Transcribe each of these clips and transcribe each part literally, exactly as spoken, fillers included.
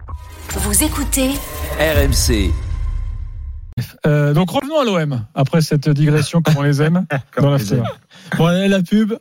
Vous écoutez R M C. Euh, donc revenons à l'O M après cette digression comme on les aime dans la foule. Bon, allez, la pub.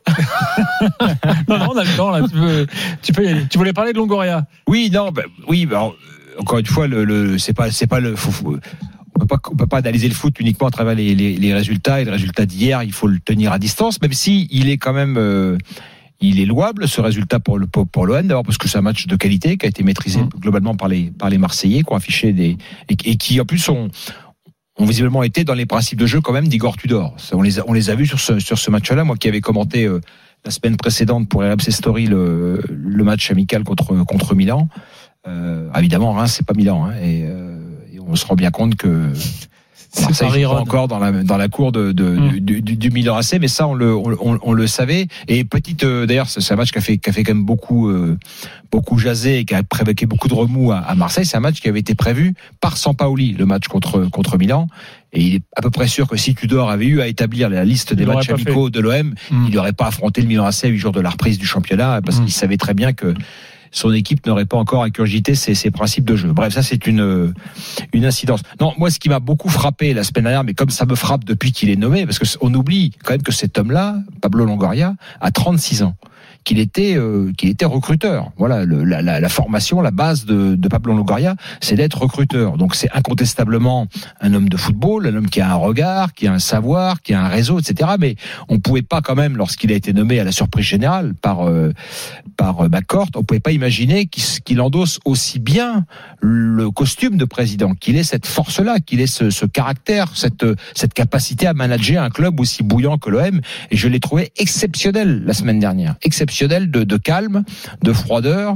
non, non, on a le temps là. Tu peux, tu peux y aller. Tu voulais parler de Longoria? Oui, non, bah, oui. Bah, encore une fois, le, le, c'est pas, c'est pas le. Faut, faut, on peut pas, on peut pas analyser le foot uniquement à travers les, les, les résultats. Et le résultat d'hier, il faut le tenir à distance, même si il est quand même. Euh, Il est louable ce résultat pour le pour l'O M, d'abord parce que c'est un match de qualité qui a été maîtrisé mmh. globalement par les par les Marseillais qui ont affiché des et, et qui en plus ont ont visiblement été dans les principes de jeu quand même d'Igor Tudor. On les a, on les a vus sur ce sur ce match-là. Moi qui avais commenté euh, la semaine précédente pour R M C Story le le match amical contre contre Milan. Euh, évidemment, Reims c'est pas Milan hein, et, euh, et on se rend bien compte que c'est pas encore dans la dans la cour de, de mmh. du, du, du Milan A C, mais ça on le on, on le savait. Et petite euh, d'ailleurs c'est un match qui a fait qui a fait quand même beaucoup euh, beaucoup jaser et qui a provoqué beaucoup de remous à, à Marseille. C'est un match qui avait été prévu par Sampaoli, le match contre contre Milan. Et il est à peu près sûr que si Tudor avait eu à établir la liste des matchs amicaux fait. de l'O M, mmh. il n'aurait pas affronté le Milan A C à huit jours de la reprise du championnat parce mmh. qu'il savait très bien que son équipe n'aurait pas encore incurgité ses, ses principes de jeu. Bref, ça c'est une une incidence. Non, moi ce qui m'a beaucoup frappé la semaine dernière, mais comme ça me frappe depuis qu'il est nommé, parce que on oublie quand même que cet homme-là, Pablo Longoria, a trente-six ans, qu'il était euh, qu'il était recruteur. Voilà, le, la, la, la formation, la base de, de Pablo Longoria, c'est d'être recruteur. Donc c'est incontestablement un homme de football, un homme qui a un regard, qui a un savoir, qui a un réseau, et cetera. Mais on pouvait pas quand même, lorsqu'il a été nommé à la surprise générale par euh, par euh, McCourt, on pouvait pas imaginer qu'il, qu'il endosse aussi bien le costume de président, qu'il ait cette force-là, qu'il ait ce, ce caractère, cette cette capacité à manager un club aussi bouillant que l'O M. Et je l'ai trouvé exceptionnel la semaine dernière, exceptionnel de, de calme, de froideur.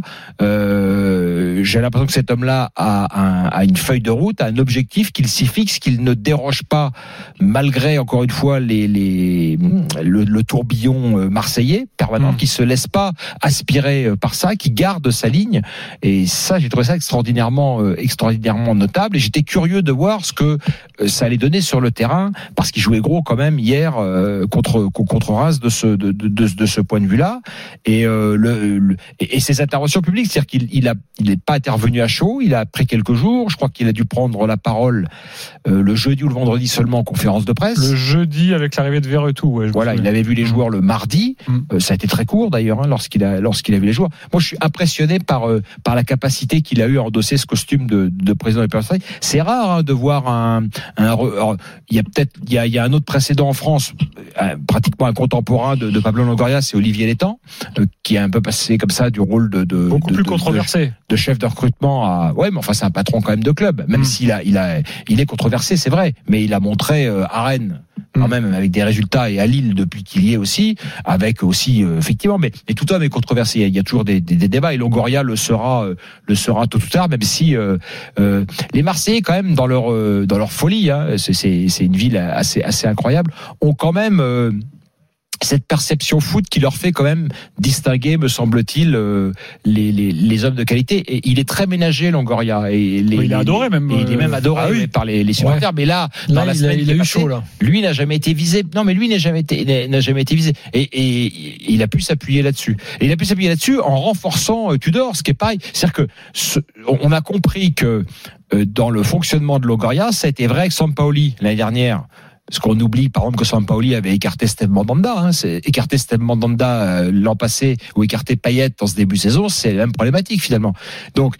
Euh, j'ai l'impression que cet homme-là a, un, a une feuille de route, a un objectif qu'il s'y fixe, qu'il ne déroge pas, malgré encore une fois les, les le, le tourbillon marseillais permanent, mmh. qui se laisse pas aspirer par ça, qui garde sa ligne. Et ça, j'ai trouvé ça extraordinairement, euh, extraordinairement notable. Et j'étais curieux de voir ce que euh, ça allait donner sur le terrain, parce qu'il jouait gros quand même hier euh, contre contre Reims de ce de, de, de, de ce point de vue-là. Et, euh, le, le et, et ses interventions publiques, c'est-à-dire qu'il il a il n'est pas intervenu à chaud. Il a pris quelques jours. Je crois qu'il a dû prendre la parole euh, le jeudi ou le vendredi seulement en conférence de presse. Le jeudi avec l'arrivée de Verretou. Ouais, voilà, il avait vu les joueurs le mardi. Mmh. Euh, ça a été très court d'ailleurs hein, lorsqu'il a lorsqu'il a vu les joueurs. Moi, je suis impressionné par euh, par la capacité qu'il a eu à endosser ce costume de, de président des Marseille. C'est rare hein, de voir un, un alors, il y a peut-être il y a, il y a un autre précédent en France, euh, pratiquement un contemporain de, de Pablo Longoria, c'est Olivier Létang, euh, qui est un peu passé comme ça du rôle de, de beaucoup de, plus de, controversé, de, de chef de recrutement à ouais, mais enfin c'est un patron quand même de club, même mmh. s'il a il a il est controversé, c'est vrai, mais il a montré euh, à Rennes quand même avec des résultats et à Lille depuis qu'il y est aussi, avec aussi euh, effectivement, mais, mais tout homme est controversé. Il y a, il y a toujours des, des, des débats et Longoria le sera, euh, le sera tôt ou tard, même si euh, euh, les Marseillais quand même dans leur euh, dans leur folie, hein, c'est, c'est c'est une ville assez assez incroyable, ont quand même euh, cette perception foot qui leur fait quand même distinguer, me semble-t-il, euh, les, les, les hommes de qualité. Et il est très ménagé, Longoria. Et les, oui, il est adoré même. Et il est même adoré ah oui. par les, les supporters. Ouais. Mais là, là, dans la il semaine a, il a eu passée, chaud là. Lui n'a jamais été visé. Non, mais lui n'a jamais été, n'a jamais été visé. Et, et, et il a pu s'appuyer là-dessus. Et il a pu s'appuyer là-dessus en renforçant euh, Tudor, ce qui est pareil. C'est-à-dire que ce, on a compris que euh, dans le fonctionnement de Longoria, ça a été vrai avec Sampaoli l'année dernière. Parce qu'on oublie, par exemple, que Sampaoli avait écarté Steve Mandanda. Hein, c'est, écarté Steve Mandanda euh, l'an passé ou écarté Payet dans ce début de saison, c'est la même problématique finalement. Donc,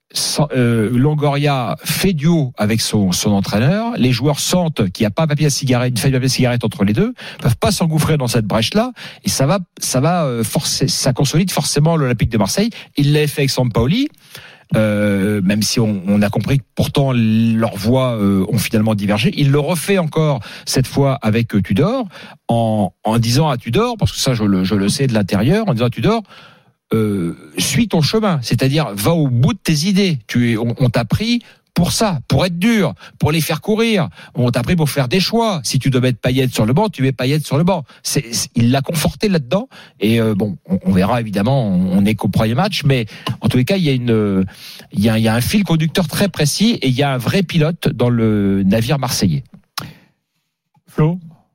euh, Longoria fait duo avec son, son entraîneur. Les joueurs sentent qu'il n'y a pas papier à cigarette, une feuille de papier à cigarette entre les deux, peuvent pas s'engouffrer dans cette brèche-là. Et ça va, ça va euh, forcer, ça consolide forcément l'Olympique de Marseille. Il l'a fait avec Sampaoli. Euh, même si on, on a compris que pourtant leurs voix euh, ont finalement divergé, il le refait encore cette fois avec euh, Tudor en, en disant à Tudor, parce que ça je le, je le sais de l'intérieur, en disant à Tudor euh, suis ton chemin, c'est-à-dire va au bout de tes idées. Tu es, on, on t'a pris pour ça, pour être dur, pour les faire courir. On t'a pris pour faire des choix. Si tu dois mettre Payet sur le banc, tu mets Payet sur le banc. C'est, c'est, il l'a conforté là-dedans. Et euh, bon, on, on verra évidemment. On n'est qu'au premier match, mais en tous les cas, il y a une, il y a, il y a un fil conducteur très précis et il y a un vrai pilote dans le navire marseillais. Flo,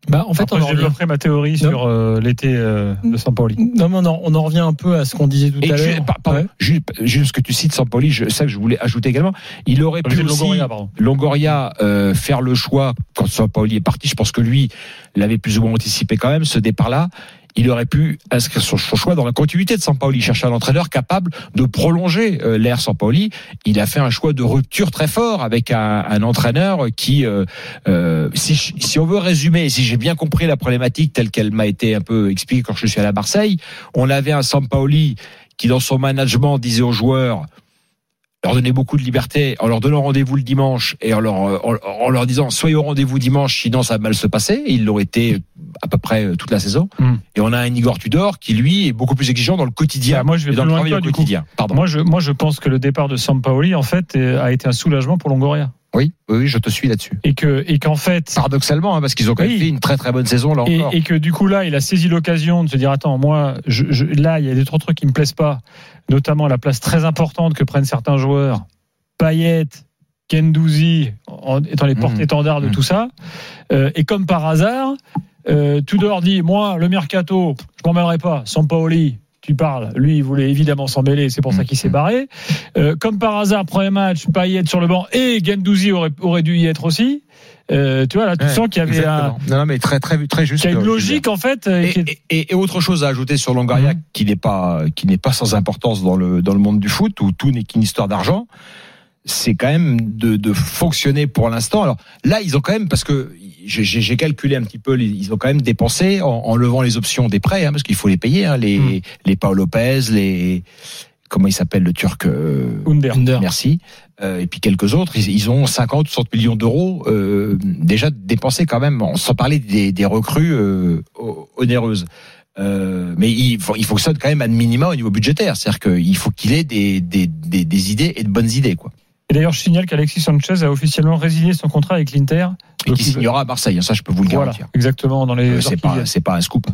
Bah, en fait, Après, on en je revient. développerai ma théorie non. sur euh, l'été euh, de Sampaoli. Non, mais on en, on en revient un peu à ce qu'on disait tout Et à je, l'heure. pardon, Ouais. juste, juste ce que tu cites, Sampaoli, je, ça que je voulais ajouter également. Il aurait pu aussi, Longoria, pardon. Longoria euh, faire le choix quand Sampaoli est parti. Je pense que lui l'avait plus ou moins anticipé quand même ce départ-là. Il aurait pu inscrire son, son choix dans la continuité de Sampaoli, chercher un entraîneur capable de prolonger euh, l'ère Sampaoli. Il a fait un choix de rupture très fort avec un, un entraîneur qui, euh, euh, si, si on veut résumer, si j'ai bien compris la problématique telle qu'elle m'a été un peu expliquée quand je suis allé à Marseille, on avait un Sampaoli qui, dans son management, disait aux joueurs, leur donnait beaucoup de liberté en leur donnant rendez-vous le dimanche et en leur, en, en leur disant soyez au rendez-vous dimanche, sinon ça va mal se passer. Et ils l'ont été à peu près toute la saison. Mm. Et on a un Igor Tudor qui, lui, est beaucoup plus exigeant dans le quotidien. Bah, moi, je vais et dans plus le loin travail que au toi, quotidien. Pardon. Moi, je, moi, je pense que le départ de Sampaoli, en fait, a été un soulagement pour Longoria. Oui, oui, je te suis là-dessus. Et que, et qu'en fait. Paradoxalement, hein, parce qu'ils ont quand même oui. fait une très très bonne saison là et, encore. Et que du coup là, il a saisi l'occasion de se dire attends, moi, je, je, là, il y a des trois trucs qui me plaisent pas, notamment la place très importante que prennent certains joueurs. Payet, Guendouzi, étant les porte-étendards de mmh. tout ça. Euh, et comme par hasard, euh, Tudor dit moi, le mercato, je m'en mêlerai pas. Sampaoli, tu parles. Lui, il voulait évidemment s'en mêler, c'est pour mmh. ça qu'il s'est barré. Euh, comme par hasard, premier match, Payet sur le banc et Guendouzi aurait, aurait dû y être aussi. Euh, tu vois là, tu ouais, sens qu'il y avait un, non, non mais très très très juste. Il y a une logique en fait. Et, qui est... et, et autre chose à ajouter sur Longoria mmh. qui n'est pas qui n'est pas sans importance dans le dans le monde du foot où tout n'est qu'une histoire d'argent. C'est quand même de, de fonctionner pour l'instant. Alors là, ils ont quand même, parce que j'ai, j'ai calculé un petit peu, ils ont quand même dépensé en, en levant les options des prêts, hein, parce qu'il faut les payer, hein, les, mmh. les Paul Lopez, les comment il s'appelle le Turc euh, Under. Merci. Euh, et puis quelques autres, ils, ils ont cinquante, soixante millions d'euros euh, déjà dépensés quand même, sans parler des, des recrues euh, onéreuses. Euh, mais il, il fonctionne quand même à minima au niveau budgétaire, c'est-à-dire qu'il faut qu'il ait des, des, des, des idées et de bonnes idées, quoi. Et d'ailleurs, je signale qu'Alexis Sanchez a officiellement résilié son contrat avec l'Inter. Et qui signera à Marseille, ça je peux vous le voilà, garantir. Exactement, dans les. Euh, c'est pas, c'est pas un scoop.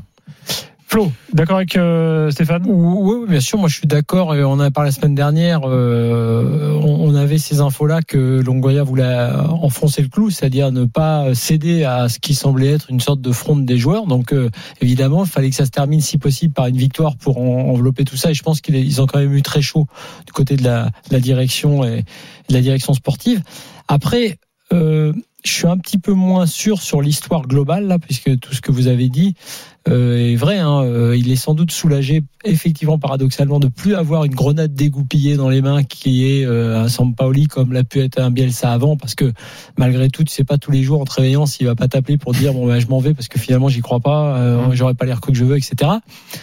Flo, d'accord avec euh, Stéphane ? Oui, oui, bien sûr, moi je suis d'accord. On en a parlé la semaine dernière. Euh, on, on avait ces infos-là que Longoria voulait enfoncer le clou, c'est-à-dire ne pas céder à ce qui semblait être une sorte de fronde des joueurs. Donc euh, évidemment, il fallait que ça se termine si possible par une victoire pour en, envelopper tout ça. Et je pense qu'ils ont quand même eu très chaud du côté de la, de la direction et de la direction sportive. Après. Euh, je suis un petit peu moins sûr sur l'histoire globale là, puisque tout ce que vous avez dit euh, est vrai. Hein, euh, il est sans doute soulagé, effectivement, paradoxalement, de plus avoir une grenade dégoupillée dans les mains qui est euh, un Sampaoli comme l'a pu être un Bielsa avant, parce que malgré tout, tu sais pas tous les jours en te réveillant s'il va pas t'appeler pour dire bon ben je m'en vais parce que finalement j'y crois pas, euh, mmh. j'aurais pas l'air que je veux, et cetera.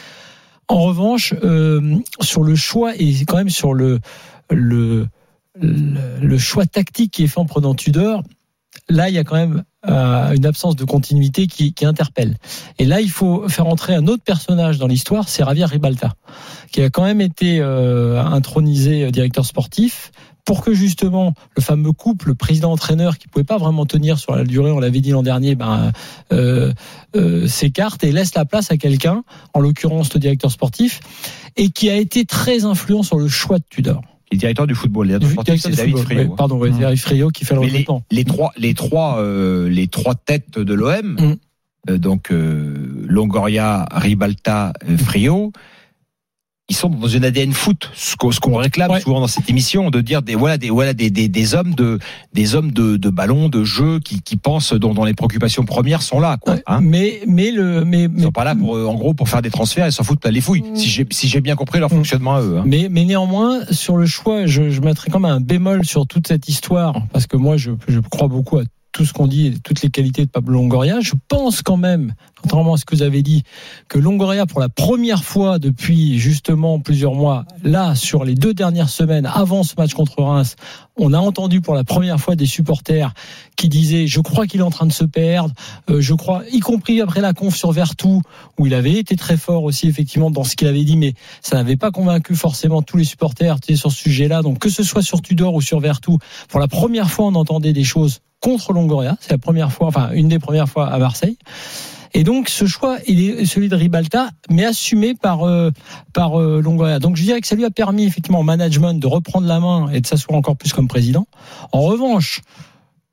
En revanche, euh, sur le choix et quand même sur le le le, le choix tactique qui est fait en prenant Tudor. Là, il y a quand même euh, une absence de continuité qui, qui interpelle. Et là, il faut faire entrer un autre personnage dans l'histoire, c'est Javier Ribalta, qui a quand même été euh, intronisé directeur sportif pour que justement le fameux couple président-entraîneur qui pouvait pas vraiment tenir sur la durée, on l'avait dit l'an dernier, ben euh, euh, s'écarte et laisse la place à quelqu'un, en l'occurrence le directeur sportif, et qui a été très influent sur le choix de Tudor. Le directeur du football, le directeur c'est David Friot. Oui, pardon, oui, David Friot qui fait le recrutement. Les, les trois, les trois, euh, les trois têtes de l'O M, mmh. euh, donc euh, Longoria, Ribalta, euh, Friot, ils sont dans une A D N foot, ce qu'on, ce qu'on réclame ouais. souvent dans cette émission, de dire des voilà des voilà des des, des hommes de des hommes de, de ballon, de jeu qui qui pensent dont, dont les préoccupations premières sont là, quoi. Ouais, hein mais mais le mais ils sont pas là pour en gros pour faire des transferts et s'en foutent plein les fouilles. Si j'ai si j'ai bien compris leur fonctionnement à eux. Hein. Mais mais néanmoins sur le choix, je je mettrais quand même un bémol sur toute cette histoire parce que moi je je crois beaucoup à tout ce qu'on dit et toutes les qualités de Pablo Longoria. Je pense quand même, contrairement à ce que vous avez dit, que Longoria, pour la première fois depuis justement plusieurs mois, là, sur les deux dernières semaines, avant ce match contre Reims, on a entendu pour la première fois des supporters qui disaient « je crois qu'il est en train de se perdre euh, », je crois, y compris après la conf sur Vertou, où il avait été très fort aussi, effectivement, dans ce qu'il avait dit, mais ça n'avait pas convaincu forcément tous les supporters tu sais, sur ce sujet-là. Donc, que ce soit sur Tudor ou sur Vertou, pour la première fois, on entendait des choses contre Longoria. C'est la première fois, enfin, une des premières fois à Marseille. Et donc, ce choix, il est celui de Ribalta, mais assumé par euh, par euh, Longoria. Donc, je dirais que ça lui a permis, effectivement, au management de reprendre la main et de s'asseoir encore plus comme président. En revanche,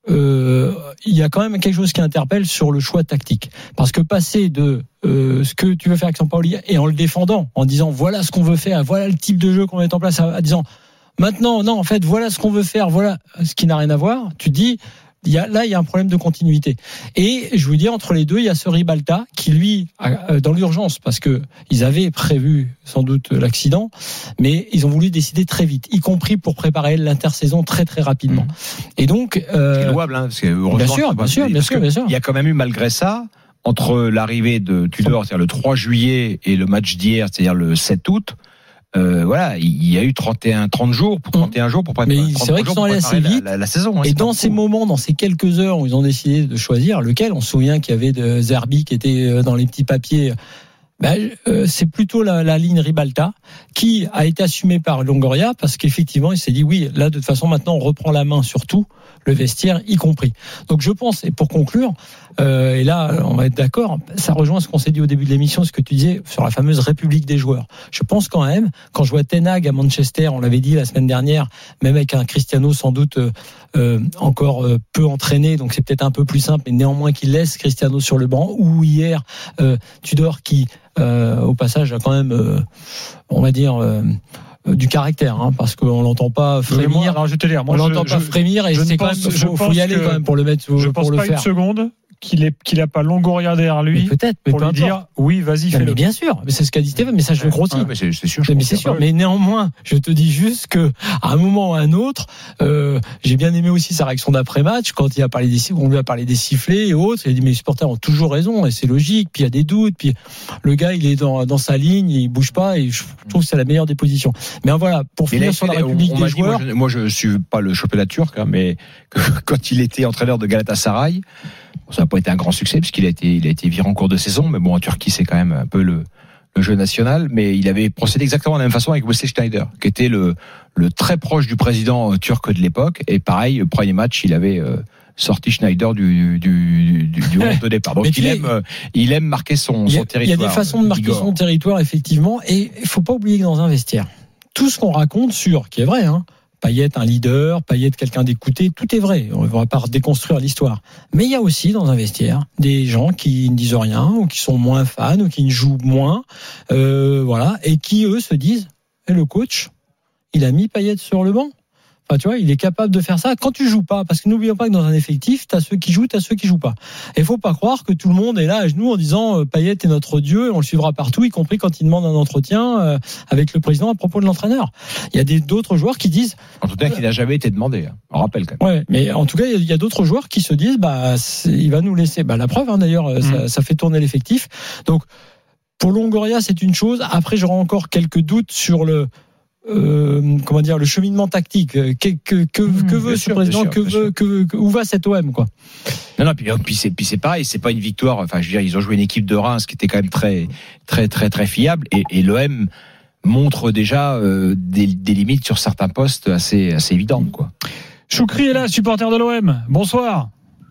euh, il y a quand même quelque chose qui interpelle sur le choix tactique. Parce que passer de euh, ce que tu veux faire avec Sampaoli et en le défendant, en disant voilà ce qu'on veut faire, voilà le type de jeu qu'on va mettre en place, à, à disant maintenant, non, en fait, voilà ce qu'on veut faire, voilà ce qui n'a rien à voir, tu dis. Il y a, là, il y a un problème de continuité. Et je vous dis, entre les deux, il y a ce Ribalta qui, lui, a, dans l'urgence, parce que ils avaient prévu sans doute l'accident, mais ils ont voulu décider très vite, y compris pour préparer l'intersaison très très rapidement. Mmh. Et donc, euh, c'est louable, hein, parce que heureusement, bien sûr, bien sûr, bien sûr, bien sûr. Il y a quand même eu malgré ça, entre l'arrivée de Tudor, c'est-à-dire le trois juillet, et le match d'hier, c'est-à-dire le sept août. Euh, voilà, il y a eu trente et un, trente jours, pour trente et un jours pour préparer. Mais c'est vrai qu'ils sont allés assez vite. La, la, la saison. Hein, et dans ces moments, dans ces quelques heures où ils ont décidé de choisir lequel, on se souvient qu'il y avait de Zerbi qui était dans les petits papiers. Ben, euh, c'est plutôt la, la ligne Ribalta qui a été assumée par Longoria parce qu'effectivement, il s'est dit oui, là de toute façon maintenant on reprend la main sur tout, le vestiaire y compris. Donc je pense, et pour conclure, euh, et là on va être d'accord, ça rejoint ce qu'on s'est dit au début de l'émission, ce que tu disais sur la fameuse République des joueurs. Je pense quand même, quand je vois Ten Hag à Manchester, on l'avait dit la semaine dernière, même avec un Cristiano sans doute euh, euh, encore euh, peu entraîné, donc c'est peut-être un peu plus simple, mais néanmoins qu'il laisse Cristiano sur le banc, ou hier euh, Tudor qui Euh, au passage, a quand même, euh, on va dire, euh, euh, du caractère, hein, parce qu'on l'entend pas frémir. Moi, alors, je vais te dire, moi, on je, l'entend je, pas frémir, et c'est quand même, faut, faut y aller quand même pour le mettre, je pour pense le pas faire. Une seconde qu'il est, qu'il a pas Longoria derrière lui. Mais peut-être, mais pour peu lui dire, oui, vas-y, fais-le. Mais bien sûr, mais c'est ce qu'a dit Stéphane, mais ça je le crois aussi. Ouais, mais c'est, c'est sûr. Mais, mais c'est sûr. Mais néanmoins, je te dis juste que, à un moment ou à un autre, euh, j'ai bien aimé aussi sa réaction d'après-match quand il a parlé des, on lui a parlé des sifflets et autres. Il a dit, mais les supporters ont toujours raison et c'est logique. Puis il y a des doutes. Puis le gars, il est dans, dans sa ligne, il bouge pas et je trouve que c'est la meilleure des positions. Mais voilà, pour finir sur la République des joueurs. Dit, moi, je, moi, je suis pas le championnat turc, hein, mais que, quand il était entraîneur de Galatasaray, ça n'a pas été un grand succès puisqu'il a été, il a été viré en cours de saison. Mais bon, en Turquie, c'est quand même un peu le, le jeu national. Mais il avait procédé exactement de la même façon avec Wesley Sneijder, qui était le, le très proche du président turc de l'époque. Et pareil, le premier match, il avait euh, sorti Schneider du, du, du, du rond de départ. Donc il aime, euh, il aime marquer son, son territoire. Il y a des façons de marquer son territoire, effectivement. Et il faut pas oublier que dans un vestiaire, tout ce qu'on raconte sur, qui est vrai, hein, Payet, un leader, Payet, quelqu'un d'écouté, tout est vrai. On ne va pas déconstruire l'histoire. Mais il y a aussi dans un vestiaire des gens qui ne disent rien, ou qui sont moins fans, ou qui ne jouent moins, euh, voilà, et qui eux se disent, eh, le coach, il a mis Payet sur le banc. Enfin, tu vois, il est capable de faire ça quand tu joues pas. Parce que n'oublions pas que dans un effectif, t'as ceux qui jouent, t'as ceux qui jouent pas. Et faut pas croire que tout le monde est là à genoux en disant euh, Payet est notre dieu, on le suivra partout, y compris quand il demande un entretien euh, avec le président à propos de l'entraîneur. Il y a des, d'autres joueurs qui disent. En tout cas, qui n'a jamais été demandé. Hein. On rappelle quand même. Ouais, mais en tout cas, il y a d'autres joueurs qui se disent, bah, il va nous laisser. Bah, la preuve, hein, d'ailleurs, mmh. ça, ça fait tourner l'effectif. Donc, pour Longoria, c'est une chose. Après, j'aurai encore quelques doutes sur le. Euh, comment dire, le cheminement tactique. Que, que, que, mmh, que veut ce sûr, président sûr, que veut, que, que, où va cet O M, quoi? Non, non, puis, puis, c'est, puis c'est pareil, c'est pas une victoire. Enfin, je veux dire, ils ont joué une équipe de Reims qui était quand même très, très, très, très fiable. Et, et l'O M montre déjà euh, des, des limites sur certains postes assez, assez évidentes, quoi. Choukri est là, supporter de l'O M. Bonsoir.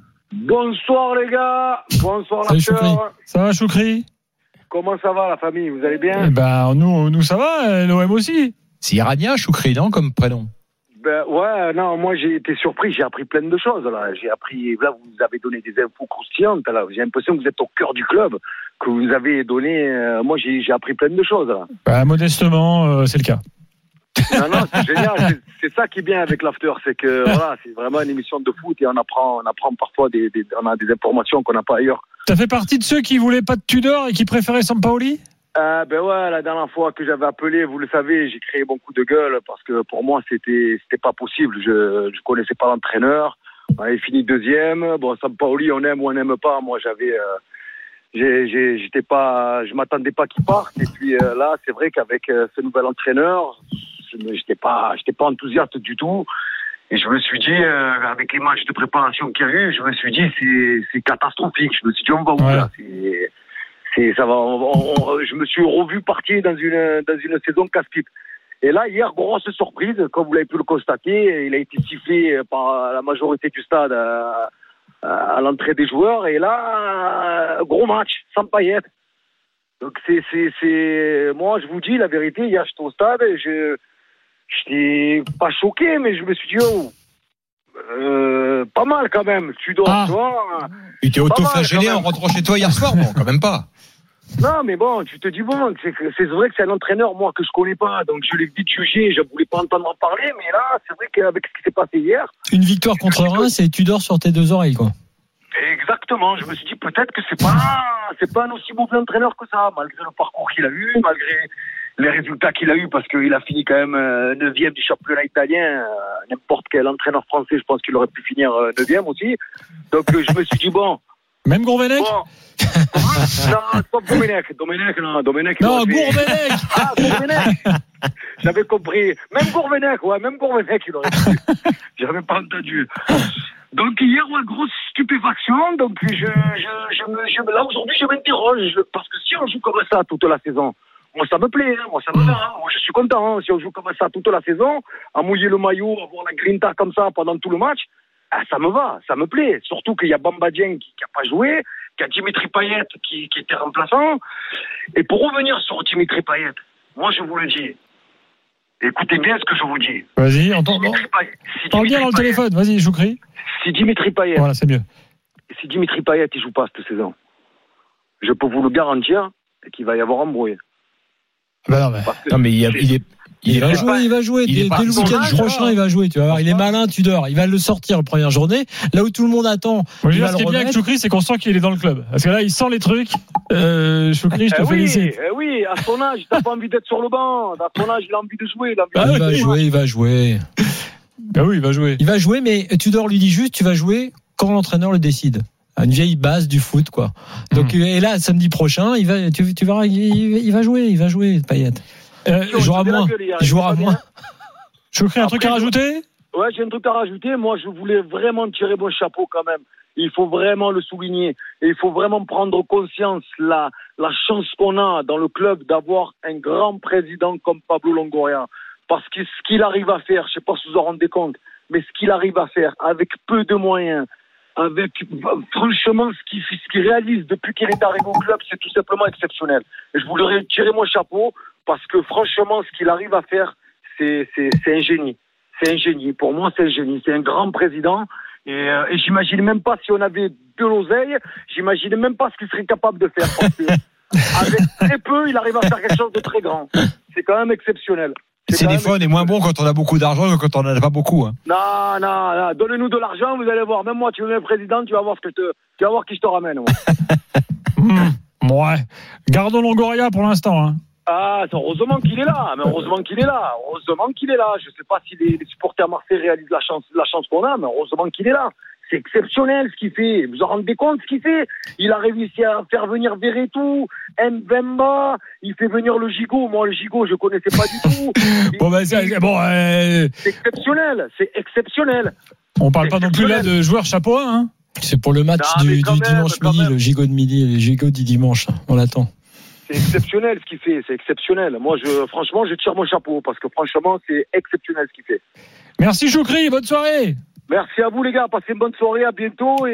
Bonsoir, les gars. Bonsoir, la sœur. Ça va, Choukri? Comment ça va, la famille? Vous allez bien? Eh ben, nous, nous, ça va, l'O M aussi. C'est iranien, Choukri, non, comme prénom? Ben, ouais, non, moi, j'ai été surpris. J'ai appris plein de choses, là. J'ai appris, là, vous avez donné des infos croustillantes, là. J'ai l'impression que vous êtes au cœur du club, que vous avez donné, euh, moi, j'ai, j'ai appris plein de choses, là. Ben, modestement, euh, c'est le cas. Non, non, c'est génial. C'est, c'est ça qui est bien avec l'After, c'est que, voilà, c'est vraiment une émission de foot et on apprend, on apprend parfois des, des, on a des informations qu'on n'a pas ailleurs. T'as fait partie de ceux qui voulaient pas de Tudor et qui préféraient Sampaoli? Euh, ben ouais, la dernière fois que j'avais appelé, vous le savez, j'ai créé mon coup de gueule parce que pour moi c'était c'était pas possible. Je je connaissais pas l'entraîneur. On avait fini deuxième. Bon, Sampaoli, on aime ou on n'aime pas. Moi, j'avais, euh, j'ai, j'ai, j'étais pas, je m'attendais pas qu'il parte. Et puis euh, là, c'est vrai qu'avec euh, ce nouvel entraîneur, je, j'étais pas, j'étais pas enthousiaste du tout. Et je me suis dit, euh, avec les matchs de préparation qu'il y a eu, je me suis dit c'est c'est catastrophique. Je me suis dit on va où ouais. là c'est, C'est, ça va, on, on, je me suis revu partir dans une, dans une saison casse-pipe. Et là, hier, grosse surprise, comme vous l'avez pu le constater, il a été sifflé par la majorité du stade à, à l'entrée des joueurs. Et là, gros match, sans Payet. Donc c'est, c'est, c'est, moi, je vous dis la vérité, hier, j'étais au stade, je, j'étais pas choqué, mais je me suis dit, oh, euh, euh, pas mal quand même. Tudor, Ah. tu vois. Tu t'es auto-flagellé mal, quand en rentrant chez toi hier soir? Bon, quand même pas. Non, mais bon, tu te dis, bon, c'est, que- c'est vrai que c'est un entraîneur, moi, que je connais pas. Donc, je l'ai vite jugé. Je voulais pas entendre en parler. Mais là, c'est vrai qu'avec ce qui s'est passé hier. Une victoire contre Reims et tu dors sur tes deux oreilles, quoi. Exactement. Je me suis dit, peut-être que c'est pas, c'est pas un aussi mauvais entraîneur que ça, malgré le parcours qu'il a eu, malgré les résultats qu'il a eu, parce qu'il a fini quand même euh, neuvième du championnat italien. Euh, n'importe quel entraîneur français, je pense qu'il aurait pu finir euh, neuvième aussi. Donc, euh, je me suis dit, bon. Même Gourvenec? Bon. Non, sauf Domenech. Domenech, non, Domenech. il Non, aurait fait- Gourvenec. Ah, Gourvenec. J'avais compris. Même Gourvenec, ouais, même Gourvenec, il aurait pu. J'avais pas entendu. Donc hier, ouais, grosse stupéfaction. Donc je, je, je me, je, là aujourd'hui, je m'interroge parce que si on joue comme ça toute la saison, moi ça me plaît, hein, moi ça me va. Hein, moi je suis content. Hein, si on joue comme ça toute la saison, à mouiller le maillot, avoir la grinta comme ça pendant tout le match, ah, ça me va, ça me plaît. Surtout qu'il y a Bamba Dieng qui n'a pas joué, qu'il y a Dimitri Payet qui, qui était remplaçant. Et pour revenir sur Dimitri Payet, moi je vous le dis. Écoutez bien ce que je vous dis. Vas-y, entends, Dimitri Payet- si parle bien Dimitri dans le Payet- téléphone. Vas-y, Choukri. Si Dimitri Payet, Voilà, c'est mieux. si Dimitri Payet il joue pas cette saison, je peux vous le garantir qu'il va y avoir embrouille. Bah non, mais... Parce que Non, mais il, y a- il est. Il, est va pas- jouer, il va jouer. il est Dès, pas- dès le son week-end âge, prochain, il va jouer. Tu vas voir, il est malin, Tudor. Il va le sortir la première journée. Là où tout le monde attend, Moi, je il veux va dire, ce qui le est bien avec remettre. Choukri, c'est qu'on sent qu'il est dans le club. Parce que là, il sent les trucs. Euh, Choukri, je te Eh oui, félicite. eh oui, à son âge, t'as pas envie d'être sur le banc. À son âge, il a envie de jouer. Il a envie Ah de Il va oui. jouer, il va jouer. Bah oui, il va jouer. Il va jouer, mais Tudor lui dit juste, tu vas jouer quand l'entraîneur le décide. Une vieille base du foot, quoi. Donc, Mmh. et là, samedi prochain, il va, tu, tu verras, il, il va jouer, il va jouer, Payet. Euh, Il jouera moins. Il jouera moins. Choukri, un truc à Après, rajouter? Ouais, j'ai un truc à rajouter. Moi, je voulais vraiment tirer mon chapeau quand même. Il faut vraiment le souligner. Et il faut vraiment prendre conscience la, la chance qu'on a dans le club d'avoir un grand président comme Pablo Longoria. Parce que ce qu'il arrive à faire, je sais pas si vous vous en rendez compte, mais ce qu'il arrive à faire avec peu de moyens, avec franchement ce qu'il, ce qu'il réalise depuis qu'il est arrivé au club, c'est tout simplement exceptionnel. Et je voulais tirer mon chapeau parce que franchement, ce qu'il arrive à faire, c'est, c'est, c'est un génie. C'est un génie. Pour moi, c'est un génie. C'est un grand président. Et, euh, et j'imagine même pas si on avait de l'oseille, j'imagine même pas ce qu'il serait capable de faire. Parce que avec très peu, il arrive à faire quelque chose de très grand. C'est quand même exceptionnel. C'est quand des même fois, on est moins bon quand on a beaucoup d'argent que quand on n'en a pas beaucoup. Hein. Non, non, non. Donnez-nous de l'argent, vous allez voir. Même moi, tu veux être président, tu vas voir ce que je te, tu vas voir qui je te ramène. Moi. Mmh. Ouais. Gardons Longoria pour l'instant. Hein. Ah, c'est heureusement qu'il est là. Mais heureusement qu'il est là. Heureusement qu'il est là. Je sais pas si les, les supporters marseillais réalisent la chance, la chance qu'on a, mais heureusement qu'il est là. C'est exceptionnel ce qu'il fait. Vous vous rendez compte ce qu'il fait? Il a réussi à faire venir Verretou, Mbemba, il fait venir le Gigot. Moi, le Gigot, je connaissais pas du tout. Bon, bah, c'est, bon, euh, C'est exceptionnel. C'est exceptionnel. on parle pas non plus là de joueurs chapeau hein. C'est pour le match Non, mais du, quand du même, dimanche quand midi, même. le gigot de midi, le gigot du dimanche. On l'attend. C'est exceptionnel ce qu'il fait. C'est exceptionnel. Moi, je, franchement, je tire mon chapeau parce que franchement, c'est exceptionnel ce qu'il fait. Merci Choukri, bonne soirée. Merci à vous les gars, passez une bonne soirée, à bientôt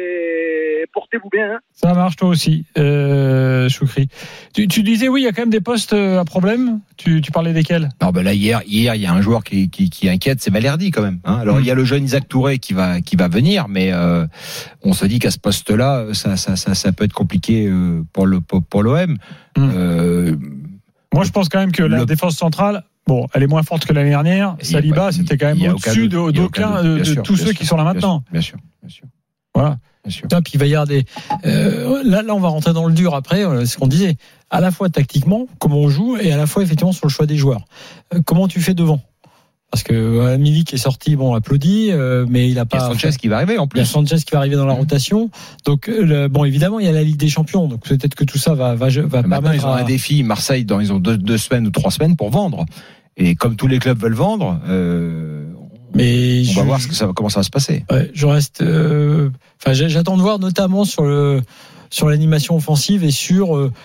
et portez-vous bien. Hein. Ça marche toi aussi, euh, Choukri. Tu, tu disais oui, il y a quand même des postes à problème. Tu, tu parlais desquels? Non, ben là hier, hier, il y a un joueur qui, qui, qui inquiète, c'est Valerdi quand même. Hein. Alors Mmh. il y a le jeune Isaac Touré qui va, qui va venir, mais euh, on se dit qu'à ce poste-là, ça, ça, ça, ça peut être compliqué euh, pour le pour, pour l'O M. Mmh. Euh, Moi, je pense quand même que la Le- défense centrale, bon, elle est moins forte que l'année dernière. Il y a Saliba, pas- c'était quand il y même a aucun au-dessus doute, de, il y a d'aucun aucun doute, de, bien de sûr, tous bien ceux sûr, qui sont là maintenant. Bien sûr, bien sûr, Voilà. bien sûr. Putain, puis il va y avoir des. Euh, là, là, on va rentrer dans le dur après. euh, Ce qu'on disait, à la fois tactiquement, comment on joue, et à la fois effectivement sur le choix des joueurs. Euh, comment tu fais devant? Parce que euh, Milik est sorti, bon, applaudi, euh, mais il a Il y pas. a Sanchez qui va arriver en Il y a plus. Sanchez qui va arriver dans la rotation. Donc, euh, le, bon, évidemment, il y a la Ligue des Champions. Donc, peut-être que tout ça va, va, va Maintenant, permettre ils ont à- un défi. Marseille, dans, ils ont deux, deux semaines ou trois semaines pour vendre. Et comme tous les clubs veulent vendre, euh, Mais on je, va voir ce que ça va, comment ça va se passer. ouais, je reste. euh, Enfin, j'ai- j'attends de voir notamment sur le sur l'animation offensive et sur. Euh,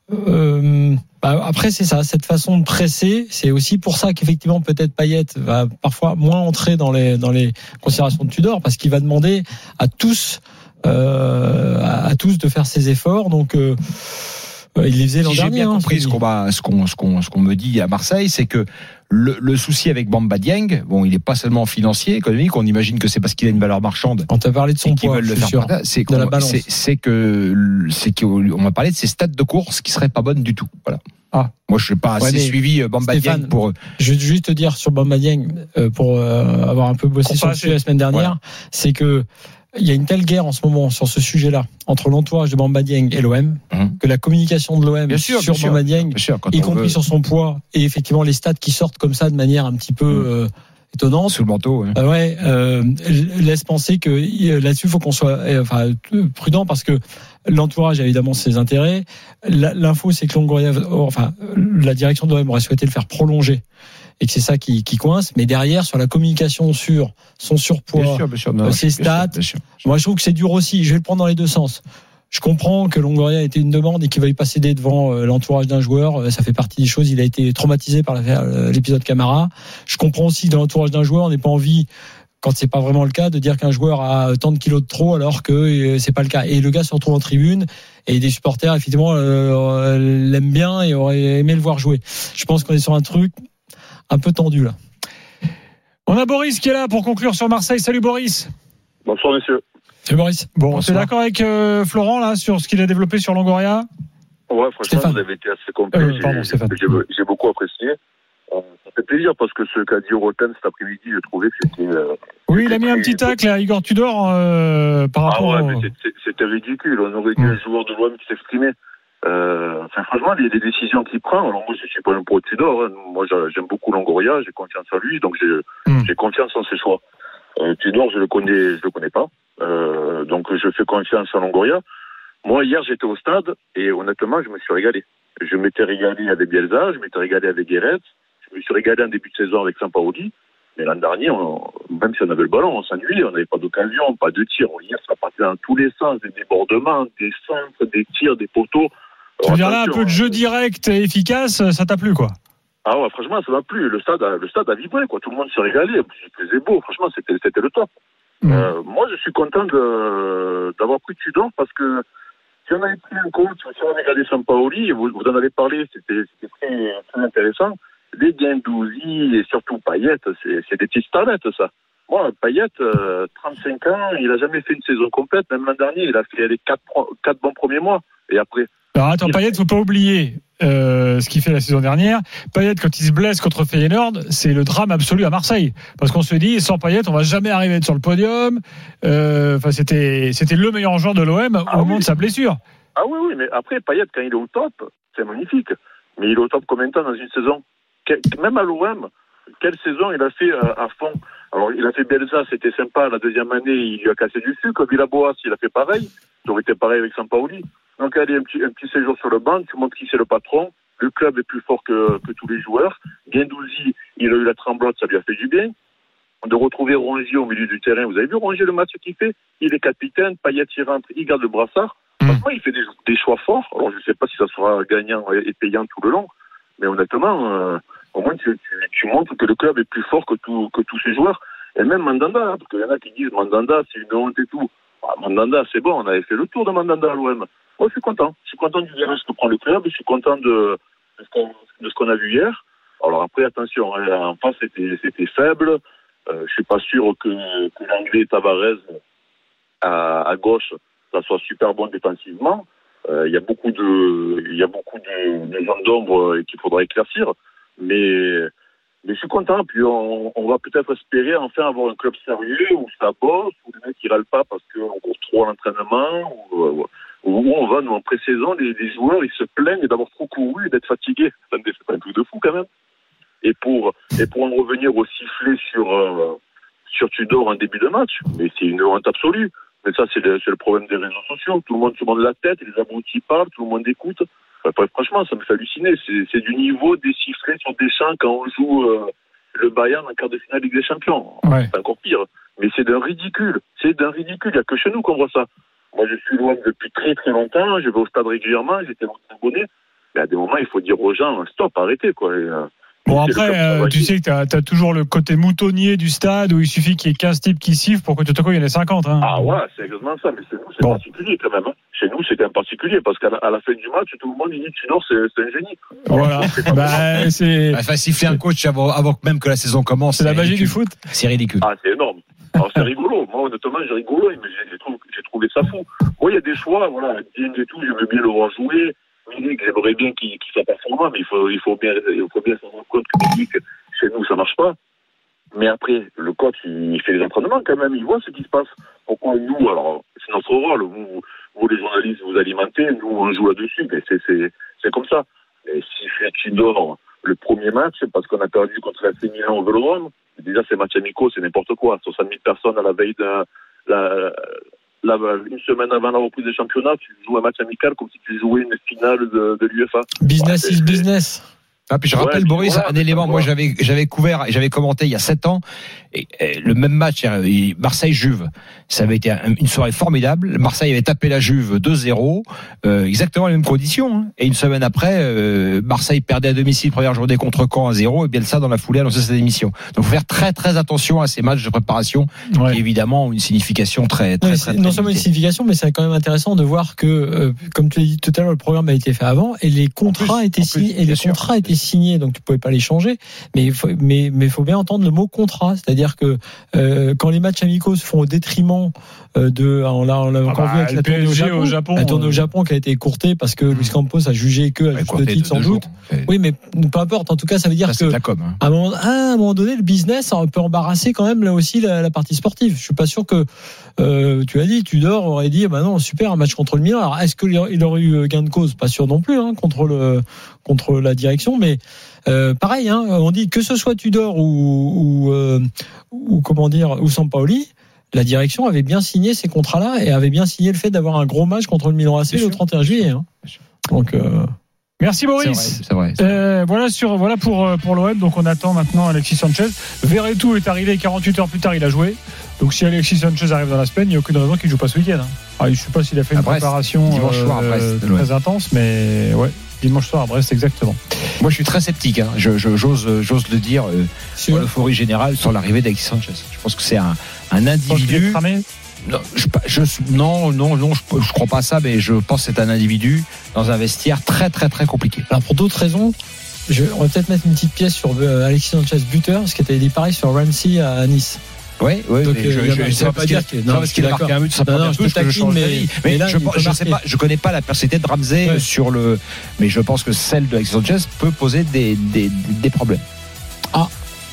euh, bah, après, c'est ça, cette façon de presser. C'est aussi pour ça qu'effectivement, peut-être Payet va parfois moins entrer dans les dans les considérations de Tudor, parce qu'il va demander à tous euh, à, à tous de faire ses efforts. Donc. Euh, Il les faisait l'an si dernier. J'ai bien hein, compris ce qu'on, va, ce, qu'on, ce, qu'on, ce qu'on me dit à Marseille, c'est que le, le souci avec Bamba Dieng, bon, il n'est pas seulement financier, économique, on imagine que c'est parce qu'il a une valeur marchande. On t'a parlé de son poids, veulent le faire sûr, partir, c'est, de la balance. c'est, c'est que c'est qu'on m'a parlé de ses stats de course qui seraient pas bonnes du tout. Voilà. Ah. Moi, je n'ai pas Ouais, assez suivi Bamba Stéphane, Dieng pour. Je vais juste te dire sur Bamba Dieng, euh, pour euh, avoir un peu bossé sur le sujet la semaine dernière, voilà. C'est que il y a une telle guerre en ce moment sur ce sujet-là entre l'entourage de Bamba Dieng et l'O M mmh. que la communication de l'O M bien sûr, sur bien Bamba sûr, Dieng, sûr, y compris veut. sur son poids et effectivement les stats qui sortent comme ça de manière un petit peu mmh. euh, étonnante sous le manteau, ouais, euh, ouais euh, laisse penser que euh, là-dessus il faut qu'on soit euh, enfin prudent parce que l'entourage a évidemment ses intérêts. L'info c'est que Longoria, enfin la direction de l'O M aurait souhaité le faire prolonger. Et que c'est ça qui, qui coince, mais derrière sur la communication sur son surpoids, bien sûr, bien sûr, non, ses stats, bien sûr, bien sûr. Moi je trouve que c'est dur aussi. Je vais le prendre dans les deux sens. Je comprends que Longoria a été une demande et qu'il veuille pas céder devant l'entourage d'un joueur. Ça fait partie des choses. Il a été traumatisé par l'épisode Camara. Je comprends aussi que dans l'entourage d'un joueur, on n'ait pas envie, quand c'est pas vraiment le cas, de dire qu'un joueur a tant de kilos de trop alors que c'est pas le cas. Et le gars se retrouve en tribune et des supporters effectivement euh, l'aiment bien et auraient aimé le voir jouer. Je pense qu'on est sur un truc un peu tendu là. On a Boris qui est là pour conclure sur Marseille. Salut Boris. Bonsoir messieurs. Salut Boris. Bon, tu es d'accord avec euh, Florent là sur ce qu'il a développé sur Longoria? Ouais, franchement, Stéphane. vous avez été assez complet. Euh, pardon, j'ai, j'ai, j'ai beaucoup apprécié. Euh, ça fait plaisir parce que ce qu'a dit Roten cet après-midi, je trouvais que c'était. Euh, oui, il a mis un petit tacle à Igor Tudor euh, par rapport. Ah ouais, au... mais c'est, c'était ridicule. On aurait dit mmh. un joueur de l'O M qui s'exprimait. Euh, enfin, franchement, les, les décisions qu'il prend, alors moi je suis pas un pro Tudor, hein. Moi j'aime beaucoup Longoria, j'ai confiance en lui, donc j'ai, mmh. j'ai confiance en ses choix. Euh, Tudor, je le connais, je le connais pas, euh, donc je fais confiance en Longoria. Moi hier j'étais au stade et honnêtement je me suis régalé. Je m'étais régalé avec Bielsa, je m'étais régalé avec Guéret, je me suis régalé en début de saison avec Sampaoli. Mais l'an dernier, on, même si on avait le ballon, on s'ennuyait, on n'avait pas d'occasion, pas de tir. Hier, ça partait dans tous les sens, des débordements, des centres, des tirs, des poteaux. Tu veux dire là, un peu de jeu direct et efficace, ça t'a plu, quoi? Ah ouais, franchement, ça m'a plu. Le stade a, le stade a vibré, quoi. Tout le monde s'est régalé. Il faisait beau. Franchement, c'était, c'était le top. Mmh. Euh, moi, je suis content de, d'avoir pris Tudor parce que si on avait pris un coach, si on avait regardé Sampaoli, vous, vous en avez parlé, c'était, c'était très, très intéressant. Les Guendouzi et surtout Payet, c'est, c'est des petites starlettes, ça. Moi, Payet, euh, trente-cinq ans, il a jamais fait une saison complète. Même l'an dernier, il a fait les quatre, quatre bons premiers mois. Et après. Alors attends, Payet, faut pas oublier euh, ce qu'il fait la saison dernière. Payet, quand il se blesse contre Feyenoord, c'est le drame absolu à Marseille, parce qu'on se dit sans Payet, on va jamais arriver sur le podium. Enfin, euh, c'était c'était le meilleur joueur de l'O M au ah moment oui. de sa blessure. Ah oui, oui, mais après Payet, quand il est au top, c'est magnifique. Mais il est au top combien de temps dans une saison? Même à l'O M, quelle saison il a fait à, à fond? Alors il a fait Bielsa, c'était sympa. La deuxième année, il lui a cassé du sucre. Villas-Boas, il a fait pareil. Ça aurait été pareil avec Sampaoli. Donc, allez, un petit, un petit séjour sur le banc, tu montres qui c'est le patron. Le club est plus fort que, que tous les joueurs. Guendouzi, il a eu la tremblote, ça lui a fait du bien. De retrouver Rongier au milieu du terrain. Vous avez vu Rongier, le match qu'il fait? Il est capitaine, Payet, il rentre, il garde le brassard. Mmh. Franchement, il fait des, des choix forts. Alors, je ne sais pas si ça sera gagnant et payant tout le long. Mais honnêtement, euh, au moins, tu, tu, tu montres que le club est plus fort que, tout, que tous ses joueurs. Et même Mandanda, parce qu'il y en a qui disent Mandanda, c'est une honte et tout. Ah, Mandanda, c'est bon, on avait fait le tour de Mandanda à l'O M. Moi, je suis content. Je suis content du virage que prend le club. Je suis content de, de, ce, qu'on, de ce qu'on a vu hier. Alors après, attention, en face, c'était, c'était faible. Euh, je suis pas sûr que, que l'anglais Tavares à, à gauche, ça soit super bon défensivement. Il euh, y a beaucoup de, il y a beaucoup de, de zones d'ombre qu'il faudra éclaircir. Mais, mais je suis content. Puis on, on va peut-être espérer enfin avoir un club sérieux où ça bosse, où les mecs ils râlent pas parce qu'on court trop à l'entraînement, où, où on va, nous, en pré-saison, les, les joueurs, ils se plaignent d'avoir trop couru et d'être fatigués. Ça me fait pas un truc de fou, quand même. Et pour, et pour en revenir au sifflet sur, euh, sur Tudor en début de match, mais c'est une honte absolue. Mais ça, c'est le, c'est le problème des réseaux sociaux. Tout le monde se monte la tête, les abrutis parlent, tout le monde écoute. Enfin, franchement, ça me fait halluciner. C'est, c'est du niveau des sifflets sur Deschamps quand on joue euh, le Bayern en quart de finale Ligue des Champions. Ouais. C'est encore pire. Mais c'est d'un ridicule. C'est d'un ridicule. Il n'y a que chez nous qu'on voit ça. Moi, je suis loin depuis très très longtemps. Je vais au stade régulièrement. J'étais longtemps abonné. Mais à des moments, il faut dire aux gens, stop, arrêtez, quoi. Et, euh, bon, après, euh, tu sais que t'as, t'as toujours le côté moutonnier du stade où il suffit qu'il y ait quinze types qui sifflent pour que tout à coup il y en ait cinquante. Hein. Ah ouais, c'est exactement ça. Mais c'est, c'est bon. particulier quand même. Hein. chez nous, c'est quand même particulier parce qu'à la, à la fin du match, tout le monde dit Tudor, c'est, c'est un génie. Voilà. Bah, c'est. Enfin, siffler un coach avant, avant même que la saison commence. C'est, c'est la magie du foot. C'est ridicule. Ah, c'est énorme. Alors, c'est rigolo. Moi, honnêtement, j'ai rigolo, mais j'ai, j'ai, trouvé, j'ai trouvé ça fou. Moi, il y a des choix, voilà. Dieng et tout, j'aime bien le voir jouer. Milik, j'aimerais bien qu'il, qu'il soit performant, mais il faut, il faut bien, il faut bien se rendre compte que Milik, chez nous, ça marche pas. Mais après, le coach, il fait des entraînements quand même, il voit ce qui se passe. Pourquoi nous, alors, c'est notre rôle, vous, vous les journalistes, vous alimentez, nous, on joue là-dessus, mais c'est, c'est, c'est comme ça. Et si Tudor, le premier match, parce qu'on a perdu contre la C Milan au Vélodrome, déjà, c'est match amicaux, c'est n'importe quoi. soixante mille personnes à la veille d'un, la, la, une semaine avant la reprise des championnats, tu joues un match amical comme si tu jouais une finale de, de l'U E F A. Business ouais, is business. Ah, puis je rappelle, ouais, Boris, voilà, un élément, moi j'avais, j'avais couvert, j'avais commenté il y a sept ans, et, et le même match, Marseille-Juve, ça avait été une soirée formidable. Marseille avait tapé la Juve deux zéro, euh, exactement les mêmes conditions, hein. Et une semaine après, euh, Marseille perdait à domicile première journée contre Caen à zéro, et Bielsa dans la foulée annonçait sa démission. Donc, faut faire très très attention à ces matchs de préparation, ouais. Qui évidemment ont une signification très, très, ouais, très, très non seulement une signification, mais c'est quand même intéressant de voir que, euh, comme tu l'as dit tout à l'heure, le programme a été fait avant, et les contrats plus, étaient signés, et les sûr. contrats étaient signés, donc tu pouvais pas les changer, mais il faut, mais, mais faut bien entendre le mot contrat, c'est-à-dire que euh, quand les matchs amicaux se font au détriment euh, de, on l'a, on l'a encore ah bah, vu avec la tournée au Japon, au Japon, la tournée au Japon qui a été écourtée parce que mmh. Luis Campos a jugé que à juste titre sans doute. Et... Oui, mais peu importe. En tout cas, ça veut dire ça, que com, hein. à, un moment, à un moment donné, le business peut embarrasser quand même là aussi la, la partie sportive. Je suis pas sûr que euh, tu as dit, Tudor aurait dit, bah non, super, un match contre le Milan. Alors, est-ce qu'il aurait eu gain de cause? Pas sûr non plus, hein, contre le contre la direction, mais Euh, pareil, hein, on dit que ce soit Tudor ou, ou, euh, ou comment dire, ou Sampaoli, la direction avait bien signé ces contrats-là et avait bien signé le fait d'avoir un gros match contre le Milan A C le trente et un juillet. Hein. Donc, euh... merci Boris. C'est vrai, c'est vrai, c'est vrai. Euh, voilà sur voilà pour pour l'O M. Donc on attend maintenant Alexis Sanchez. Verretou est arrivé quarante-huit heures plus tard, il a joué. Donc si Alexis Sanchez arrive dans la semaine, il n'y a aucune raison qu'il ne joue pas ce week-end. Hein. Alors, je ne sais pas s'il a fait une Brest, préparation dimanche soir à Brest, euh, très intense, mais ouais. Dimanche soir à Brest, exactement. Moi, je suis très sceptique. Hein. Je, je, j'ose, j'ose le dire euh, sur l'euphorie générale sur l'arrivée d'Alexis Sanchez. Je pense que c'est un, un individu. Non, je, je, non, non, non, je, je crois pas à ça, mais je pense que c'est un individu dans un vestiaire très, très, très compliqué. Alors pour d'autres raisons, je, on va peut-être mettre une petite pièce sur euh, Alexis Sanchez buteur, parce qu'il a été pareil sur Ramsey à Nice. Oui, oui, donc, je ne sais pas dire qu'il a marqué un but sur sa première touche, je change d'avis. Mais là, je ne sais pas, je connais pas la personnalité de Ramsey ouais. sur le, mais je pense que celle de Alexis Sanchez peut poser des, des, des problèmes. Ah.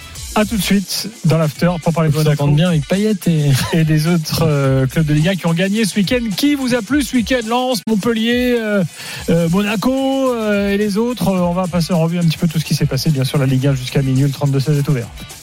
À tout de suite dans l'after pour parler de Monaco bien avec Payet et... et des autres euh, clubs de Ligue un qui ont gagné ce week-end. Qui vous a plu ce week-end? Lens, Montpellier, euh, euh, Monaco euh, et les autres. On va passer en revue un petit peu tout ce qui s'est passé. Bien sûr, la Ligue un jusqu'à minuit, le trente-deux seize est ouvert.